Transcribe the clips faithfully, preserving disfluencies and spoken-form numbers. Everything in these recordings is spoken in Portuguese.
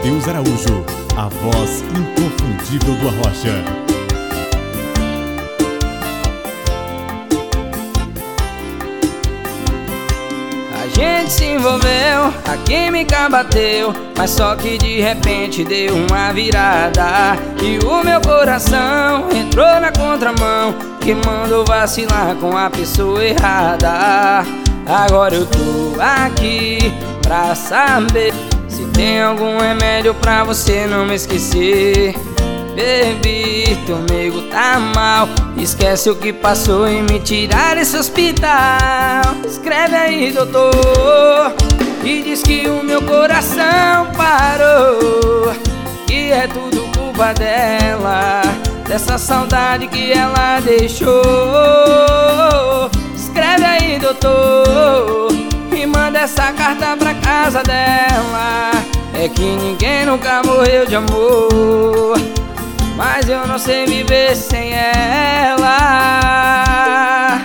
Matheus Araújo, a voz inconfundível do Arrocha. A gente se envolveu, a química bateu, mas só que de repente deu uma virada e o meu coração entrou na contramão, que mandou vacilar com a pessoa errada. Agora eu tô aqui pra saber se tem algum remédio pra você não me esquecer. Bebi, teu amigo tá mal, esquece o que passou e me tirar desse hospital. Escreve aí, doutor, e diz que o meu coração parou, que é tudo culpa dela, dessa saudade que ela deixou. Escreve aí, doutor, e manda essa carta pra casa dela. É que ninguém nunca morreu de amor, mas eu não sei viver sem ela.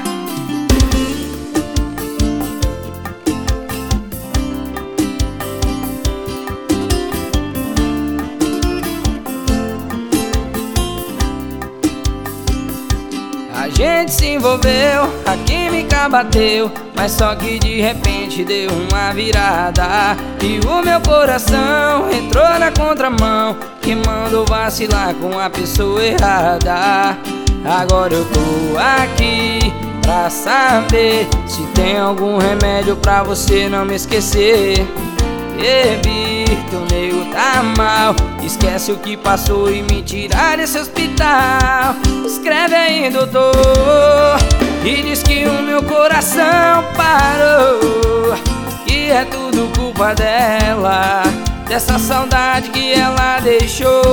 A gente se envolveu, a química bateu, mas só que de repente deu uma virada e o meu coração entrou na contramão, que mandou vacilar com a pessoa errada. Agora eu tô aqui pra saber se tem algum remédio pra você não me esquecer. Bebi, teu nego tá mal, esquece o que passou e me tirar desse hospital. Escreve aí, doutor, e diz que o meu coração parou, que é tudo culpa dela, dessa saudade que ela deixou.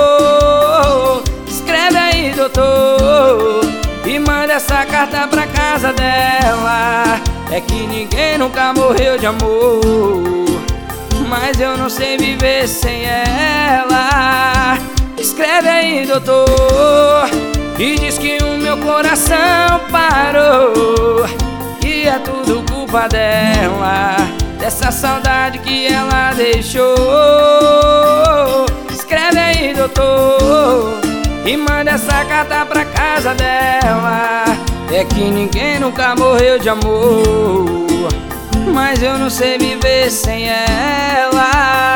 Escreve aí, doutor, e manda essa carta pra casa dela. É que ninguém nunca morreu de amor, mas eu não sei viver sem ela. Escreve aí, doutor, e diz que o meu coração parou, que é tudo culpa dela, dessa saudade que ela deixou. Escreve aí, doutor, e manda essa carta pra casa dela. É que ninguém nunca morreu de amor, mas eu não sei viver sem ela.